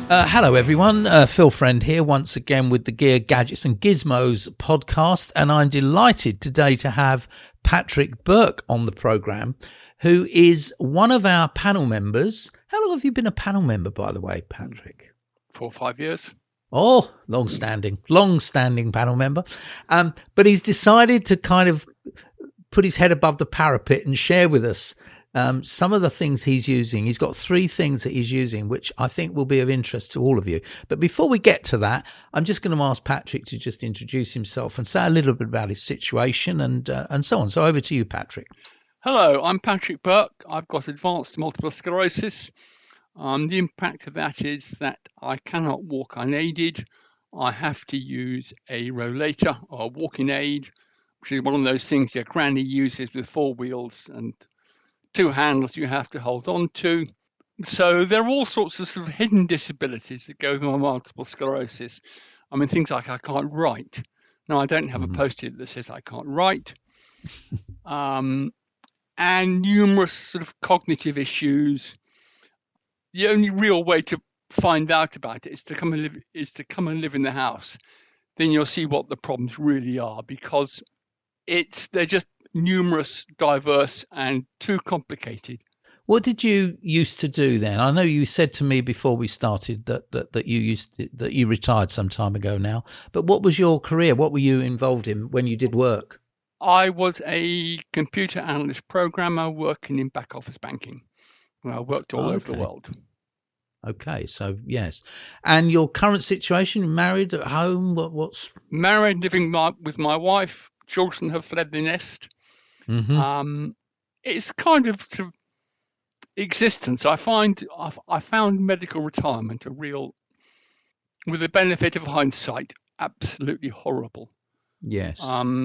Hello, everyone. Phil Friend here once again with the Gear, Gadgets and Gizmos podcast. And I'm delighted today to have Patrick Burke on the programme, who is one of our panel members. How long have you been a panel member, by the way, Patrick? 4 or 5 years. Oh, long-standing panel member. But he's decided to kind of put his head above the parapet and share with us some of the things he's using. He's got 3 things that he's using, which I think will be of interest to all of you. But before we get to that, I'm just going to ask Patrick to just introduce himself and say a little bit about his situation and so on. So over to you, Patrick. Hello, I'm Patrick Burke. I've got advanced multiple sclerosis. The impact of that is that I cannot walk unaided. I have to use a rollator or a walking aid, which is one of those things your granny uses with 4 wheels and 2 handles you have to hold on to. So there are all sorts of sort of hidden disabilities that go with my multiple sclerosis. I mean, things like I can't write. Now, I don't have a post-it that says I can't write. And numerous sort of cognitive issues. The only real way to find out about it is to come and live in the house. Then you'll see what the problems really are, because they're just numerous, diverse, and too complicated. What did you used to do then? I know you said to me before we started that you retired some time ago now. But what was your career? What were you involved in when you did work? I was a computer analyst programmer working in back office banking. I worked all over the world. Okay, so yes. And your current situation, married, at home, what's... Married, living with my wife. Children have fled the nest. Mm-hmm. It's kind of sort of existence. I found medical retirement with the benefit of hindsight, absolutely horrible. Yes.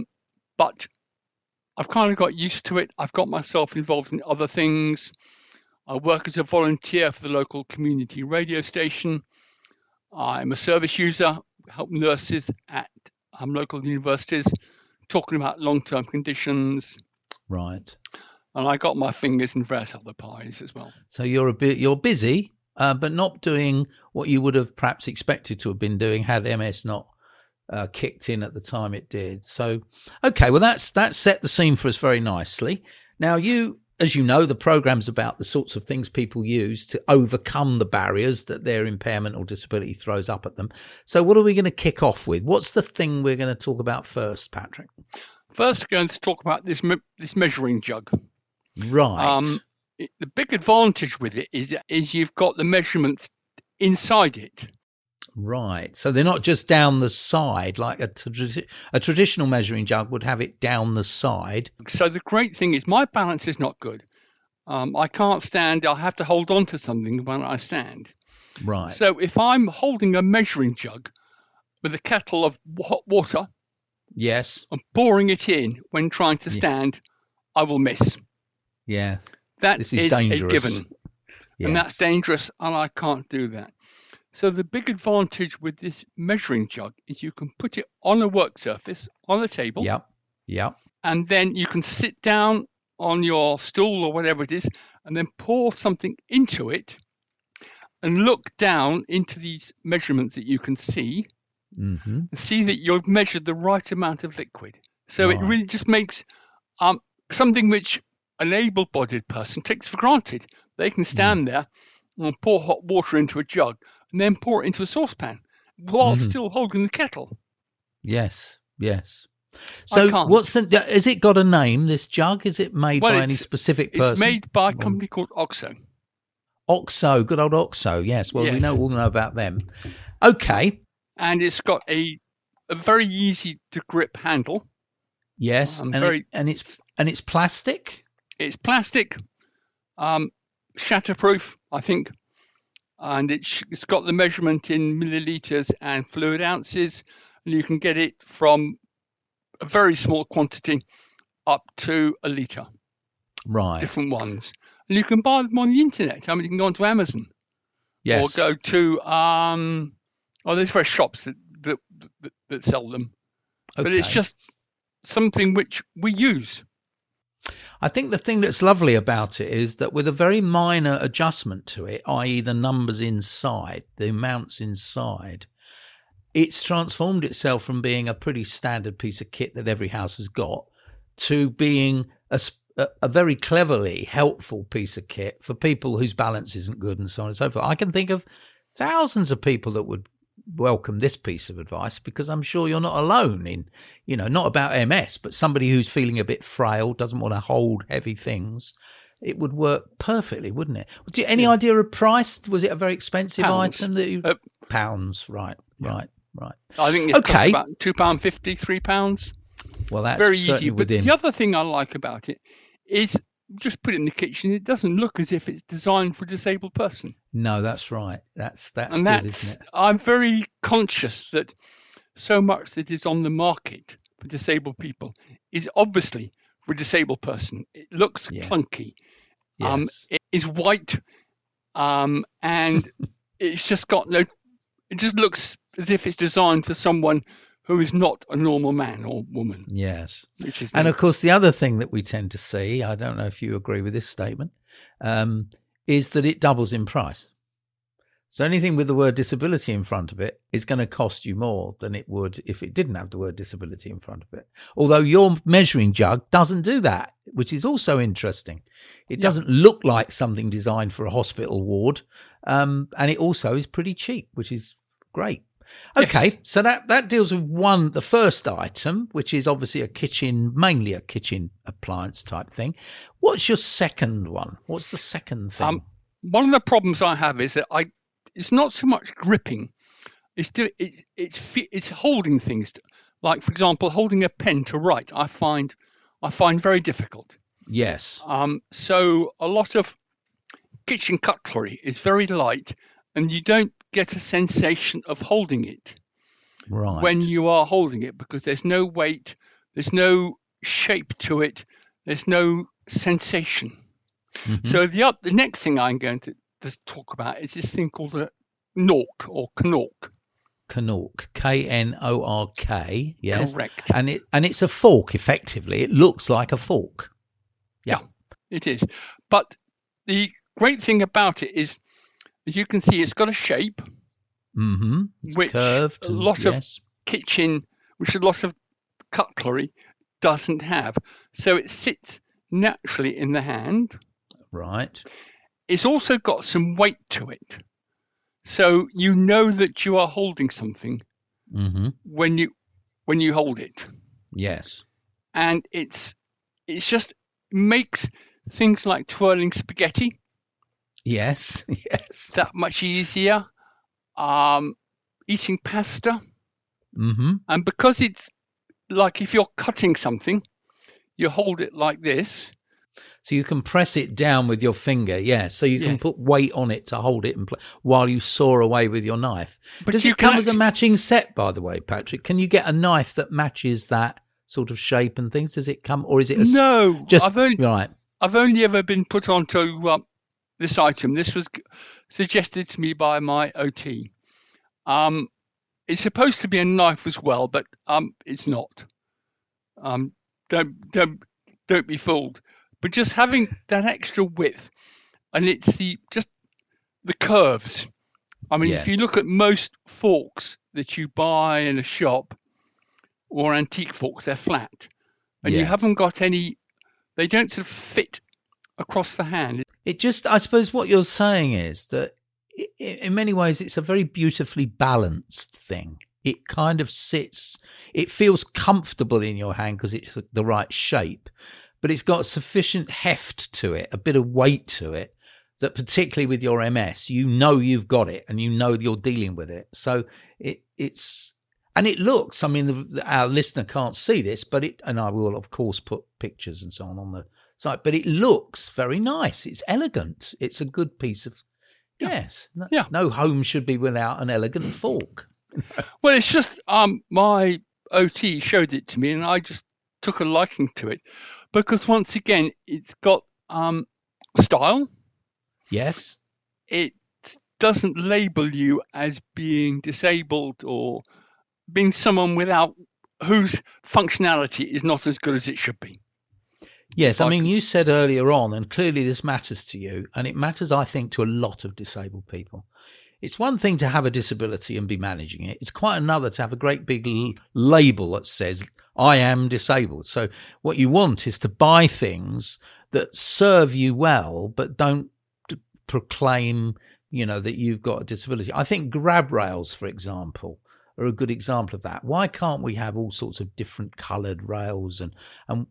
But I've kind of got used to it. I've got myself involved in other things. I work as a volunteer for the local community radio station. I'm a service user, help nurses at local universities talking about long-term conditions. Right. And I got my fingers in various other pies as well. So you're busy, but not doing what you would have perhaps expected to have been doing had MS not kicked in at the time it did. So, okay, well that's set the scene for us very nicely. Now as you know, the program's about the sorts of things people use to overcome the barriers that their impairment or disability throws up at them. So what are we going to kick off with? What's the thing we're going to talk about first, Patrick? First, we're going to talk about this measuring jug. Right. The big advantage with it is you've got the measurements inside it. Right. So they're not just down the side like a traditional measuring jug would have it down the side. So the great thing is my balance is not good. I can't stand. I have to hold on to something when I stand. Right. So if I'm holding a measuring jug with a kettle of hot water, yes, and pouring it in when trying to stand, I will miss. Yeah. That is dangerous. A given. Yes. And that's dangerous, and I can't do that. So the big advantage with this measuring jug is you can put it on a work surface, on a table. Yep. And then you can sit down on your stool or whatever it is, and then pour something into it and look down into these measurements that you can see, and see that you've measured the right amount of liquid. So It really just makes something which an able-bodied person takes for granted. They can stand there and pour hot water into a jug and then pour it into a saucepan while still holding the kettle. Yes. So has it got a name, this jug? Is it made by any specific person? It's made by a company called OXO. OXO, good old OXO, yes. Well, we all know about them. Okay. And it's got a very easy to grip handle. Yes, and it's plastic? It's plastic, shatterproof, I think. And it's got the measurement in millilitres and fluid ounces. And you can get it from a very small quantity up to a litre. Right. Different ones. And you can buy them on the internet. I mean, you can go onto Amazon. Yes. Or go to, there's various shops that sell them. Okay. But it's just something which we use. I think the thing that's lovely about it is that with a very minor adjustment to it, i.e. the numbers inside, the amounts inside, it's transformed itself from being a pretty standard piece of kit that every house has got to being a very cleverly helpful piece of kit for people whose balance isn't good and so on and so forth. I can think of thousands of people that would welcome this piece of advice, because I'm sure you're not alone in, not about MS, but somebody who's feeling a bit frail, doesn't want to hold heavy things. It would work perfectly, wouldn't it? Any idea of price? Was it a very expensive item that you... Pounds, right. I think it's cost about £2.50, £3. Well, that's very certainly easy. within. But the other thing I like about it is just put it in the kitchen. It doesn't look as if it's designed for a disabled person. No, that's right. That's and good, isn't it? I'm very conscious that so much that is on the market for disabled people is obviously for a disabled person. It looks clunky. Yes. It is white, and it's just got no. It just looks as if it's designed for someone who is not a normal man or woman. Yes. And of course, the other thing that we tend to see, I don't know if you agree with this statement, is that it doubles in price. So anything with the word disability in front of it is going to cost you more than it would if it didn't have the word disability in front of it. Although your measuring jug doesn't do that, which is also interesting. It doesn't look like something designed for a hospital ward. And it also is pretty cheap, which is great. Okay, yes. So that deals with the first item, which is obviously mainly a kitchen appliance type thing. What's your second one? What's the second thing? One of the problems I have is that it's not so much gripping. It's holding things. Like, for example, holding a pen to write, I find very difficult. Yes. So a lot of kitchen cutlery is very light, and you don't get a sensation of holding it when you are holding it, because there's no weight, there's no shape to it, there's no sensation. Mm-hmm. So the next thing I'm going to talk about is this thing called a Knork or Knork. Knork, Knork, yes. Correct. And it's a fork, effectively. It looks like a fork. Yeah, it is. But the great thing about it is, as you can see, it's got a shape, which curved, a lot of cutlery doesn't have. So it sits naturally in the hand. Right. It's also got some weight to it. So you know that you are holding something when you hold it. Yes. And it's just makes things like twirling spaghetti. Yes. That much easier. Eating pasta. Mm-hmm. And because it's like if you're cutting something, you hold it like this. So you can press it down with your finger, so you can put weight on it to hold it while you saw away with your knife. But does it come as a matching set, by the way, Patrick? Can you get a knife that matches that sort of shape and things? Does it come, or is it no? Right. I've only ever been put onto this item. This was suggested to me by my OT. It's supposed to be a knife as well, but it's not. Don't be fooled. But just having that extra width, and it's the curves. I mean, if you look at most forks that you buy in a shop or antique forks, they're flat, and you haven't got any. They don't sort of fit across the hand. I suppose what you're saying is that in many ways it's a very beautifully balanced thing. It kind of sits. It feels comfortable in your hand because it's the right shape. But it's got sufficient heft to it, a bit of weight to it, that particularly with your MS, you've got it and you're dealing with it. So it looks, I mean, our listener can't see this, and I will, of course, put pictures and so on the site, but it looks very nice. It's elegant. It's a good piece of, no home should be without an elegant fork. Well, it's just my OT showed it to me and I just took a liking to it. Because once again, it's got style. Yes. It doesn't label you as being disabled or being someone whose functionality is not as good as it should be. Yes, I mean, you said earlier on, and clearly this matters to you, and it matters, I think, to a lot of disabled people. It's one thing to have a disability and be managing it. It's quite another to have a great big label that says, I am disabled. So what you want is to buy things that serve you well, but don't proclaim, that you've got a disability. I think grab rails, for example, are a good example of that. Why can't we have all sorts of different coloured rails and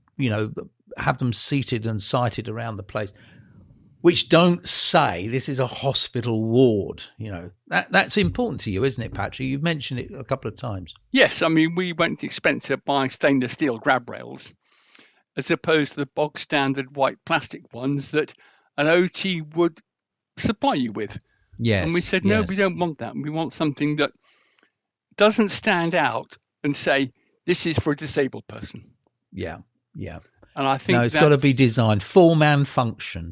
have them seated and sighted around the place, which don't say this is a hospital ward? That's important to you, isn't it, Patrick? You've mentioned it a couple of times. Yes, I mean, we went to the expense of buying stainless steel grab rails as opposed to the bog standard white plastic ones that an OT would supply you with. Yes. And we said, no, we don't want that. We want something that doesn't stand out and say, this is for a disabled person. Yeah, yeah. And I think it's got to be designed four-man function.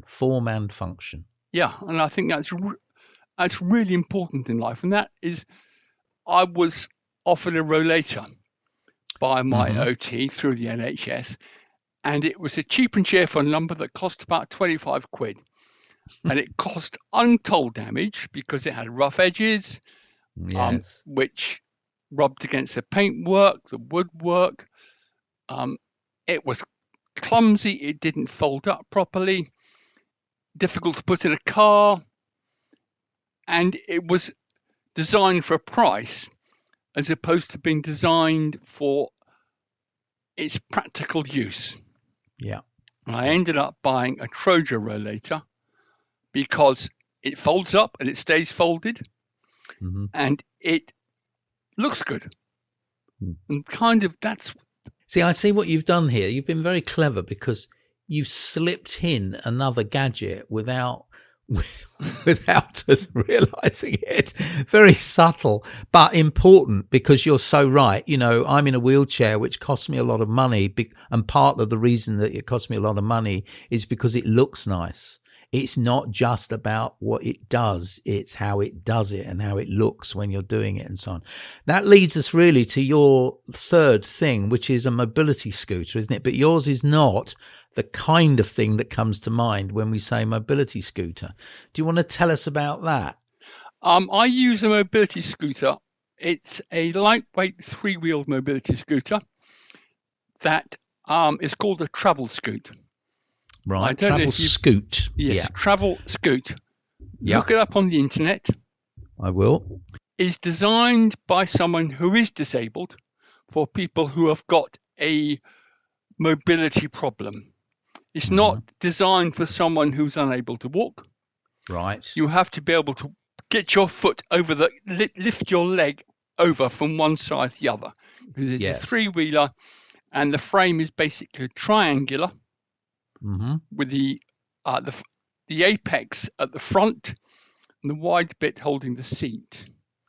Yeah, and I think that's really important in life. And that is, I was offered a rollator by my OT through the NHS, and it was a cheap and cheerful number that cost about 25 quid. And it caused untold damage because it had rough edges, which rubbed against the paintwork, the woodwork. It was clumsy. It didn't fold up properly. Difficult to put in a car. And it was designed for a price as opposed to being designed for its practical use. Yeah. And I ended up buying a Troja rollator because it folds up and it stays folded, and it looks good. And kind of that's... See, I see what you've done here. You've been very clever because you've slipped in another gadget without us realizing it. Very subtle, but important, because you're so right. I'm in a wheelchair, which costs me a lot of money. And part of the reason that it costs me a lot of money is because it looks nice. It's not just about what it does, it's how it does it and how it looks when you're doing it and so on. That leads us really to your third thing, which is a mobility scooter, isn't it? But yours is not the kind of thing that comes to mind when we say mobility scooter. Do you want to tell us about that? I use a mobility scooter. It's a lightweight three-wheeled mobility scooter that is called a travel scoot. Right, travel scoot. Yes, travel scoot. Yeah. Look it up on the internet. I will. Is designed by someone who is disabled for people who have got a mobility problem. It's not designed for someone who's unable to walk. Right. You have to be able to get your foot over lift your leg over from one side to the other. It's a three-wheeler, and the frame is basically triangular. With the apex at the front and the wide bit holding the seat.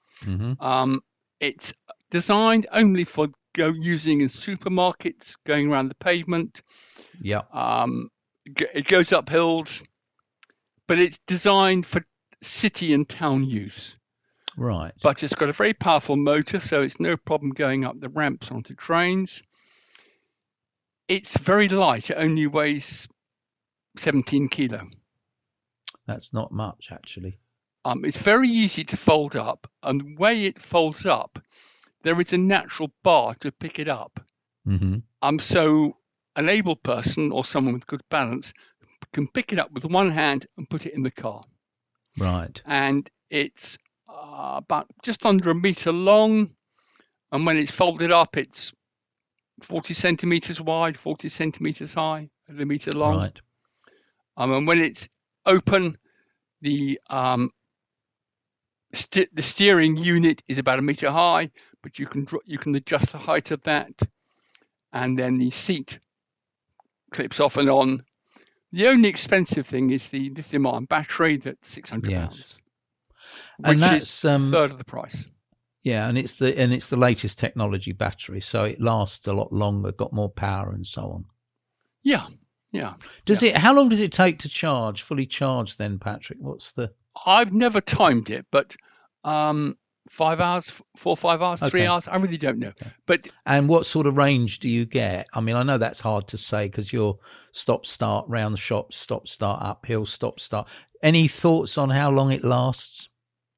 It's designed only for using in supermarkets, going around the pavement. Yeah. It goes up hills, but it's designed for city and town use. Right. But it's got a very powerful motor, so it's no problem going up the ramps onto trains. It's very light. It only weighs 17 kilo. That's not much, actually. It's very easy to fold up, and the way it folds up, there is a natural bar to pick it up. So an able person or someone with good balance can pick it up with one hand and put it in the car. Right. And it's about just under a metre long, and when it's folded up, it's 40 centimetres wide, 40 centimetres high, and a metre long. Right. And when it's open, the steering unit is about a metre high, but you can adjust the height of that, and then the seat clips off and on. The only expensive thing is the lithium-ion battery that's £600, which is a third of the price. Yeah, and it's the latest technology battery, so it lasts a lot longer, got more power, and so on. Yeah. How long does it take to charge, fully charge? Then, Patrick, I've never timed it, but 5 hours, 4 or 5 hours, 3 Okay. hours. I really don't know. But And what sort of range do you get? I mean, I know that's hard to say because you're stop, start, round the shop, stop, start, uphill, stop, start. Any thoughts on how long it lasts?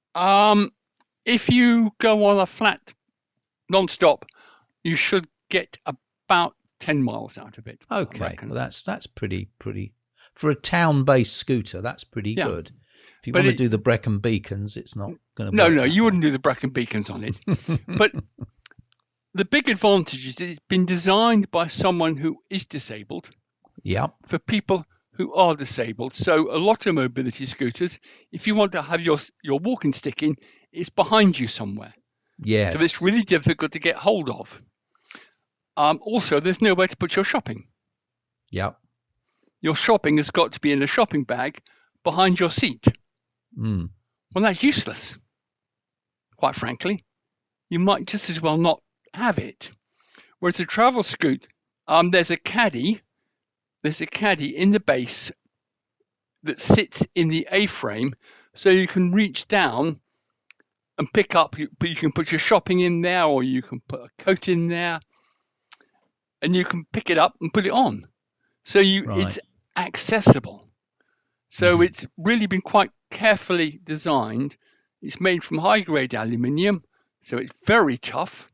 if you go on a flat non-stop, you should get about 10 miles out of it. I Okay, reckon. well, that's pretty for a town-based scooter. That's pretty Yeah. good. If you But want to do the Brecon Beacons, it's not going to. No, you wouldn't do the Brecon Beacons on it. But the big advantage is that it's been designed by someone who is disabled Yep. for people who are disabled. So a lot of mobility scooters, if you want to have your walking stick in, it's behind you somewhere. Yes. So it's really difficult to get hold of. Also, there's nowhere to put your shopping. Yep. Your shopping has got to be in a shopping bag behind your seat. Mm. Well, that's useless, quite frankly. You might just as well not have it. Whereas a travel scoot, there's a caddy in the base that sits in the A-frame, so you can reach down and pick up. But you can put your shopping in there, or you can put a coat in there, and you can pick it up and put it on. So it's accessible. So it's really been quite carefully designed. It's made from high-grade aluminium, so it's very tough,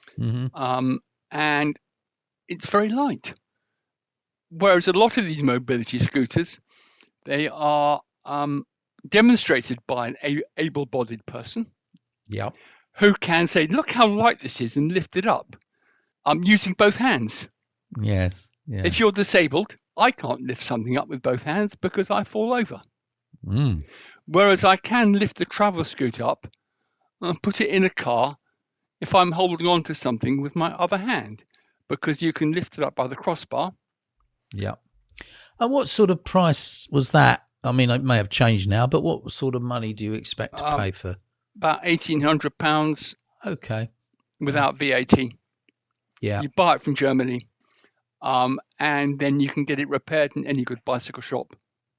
and it's very light. Whereas a lot of these mobility scooters, they are demonstrated by an able-bodied person Yep. who can say, look how light this is, and lift it up using both hands. Yes. Yeah. If you're disabled, I can't lift something up with both hands because I fall over. Mm. Whereas I can lift the travel scooter up and put it in a car if I'm holding on to something with my other hand, because you can lift it up by the crossbar. Yeah. And what sort of price was that? I mean, it may have changed now, but what sort of money do you expect to pay for? About £1,800 Okay. without VAT. Yeah. You buy it from Germany, and then you can get it repaired in any good bicycle shop.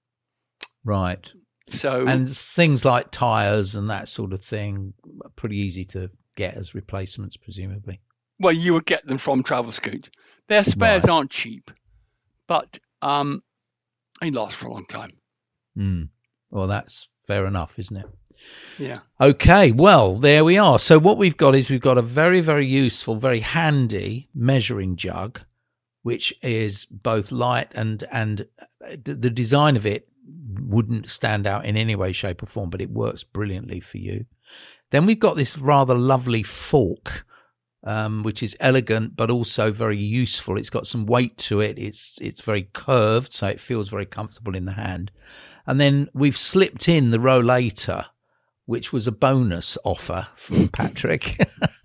Right. So And things like tyres and that sort of thing are pretty easy to get as replacements, presumably. well, you would get them from Travel Scoot. Their spares Right. aren't cheap, but they last for a long time. Mm. Well, that's fair enough, isn't it? Yeah. Okay, well, there we are. So what we've got is we've got a very, very useful, very handy measuring jug, which is both light and the design of it wouldn't stand out in any way, shape or form, but it works brilliantly for you. Then we've got this rather lovely fork, which is elegant but also very useful. It's got some weight to it. It's very curved, so it feels very comfortable in the hand. And then we've slipped in the rollator, which was a bonus offer from Patrick,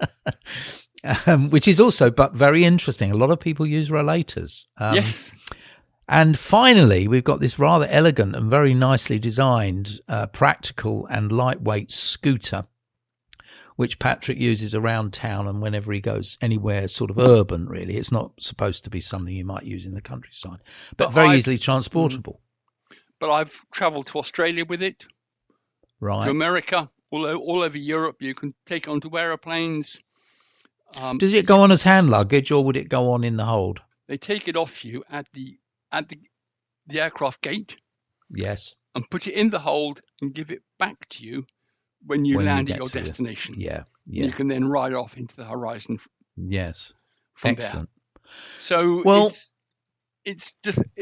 which is also but very interesting. A lot of people use rollators. Yes. And finally, we've got this rather elegant and very nicely designed, practical and lightweight scooter, which Patrick uses around town and whenever he goes anywhere sort of urban, really. It's not supposed to be something you might use in the countryside, but very easily transportable. But I've travelled to Australia with it, Right. to America, all over Europe. You can take it onto aeroplanes. Does it go on as hand luggage or would it go on in the hold? They take it off you at the aircraft gate Yes. and put it in the hold and give it back to you when you land at get your to destination. Yeah. You can then ride off into the horizon Yes. from Excellent. there. So Well- it's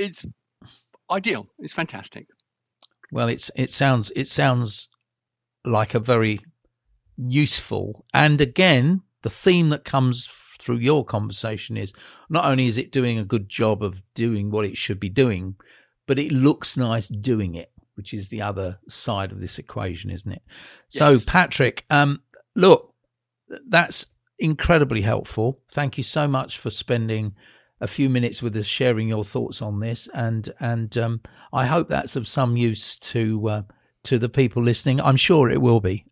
ideal. It's fantastic. Well, it sounds like a very useful, and again, the theme that comes through your conversation is not only is it doing a good job of doing what it should be doing, but it looks nice doing it, which is the other side of this equation, isn't it? Yes. So, Patrick, look, that's incredibly helpful. Thank you so much for spending a few minutes with us, sharing your thoughts on this, and I hope that's of some use to the people listening. I'm sure it will be.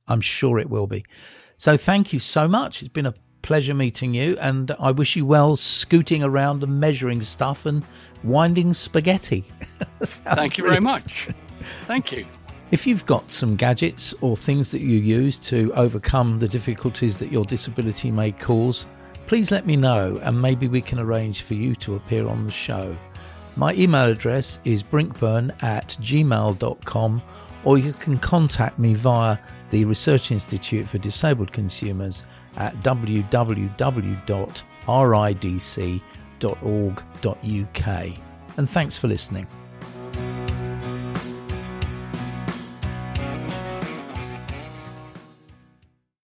So thank you so much. It's been a pleasure meeting you, and I wish you well scooting around and measuring stuff and winding spaghetti. Thank you very much. Thank you. If you've got some gadgets or things that you use to overcome the difficulties that your disability may cause, please let me know and maybe we can arrange for you to appear on the show. My email address is brinkburn@gmail.com, or you can contact me via the Research Institute for Disabled Consumers at www.ridc.org.uk. And thanks for listening.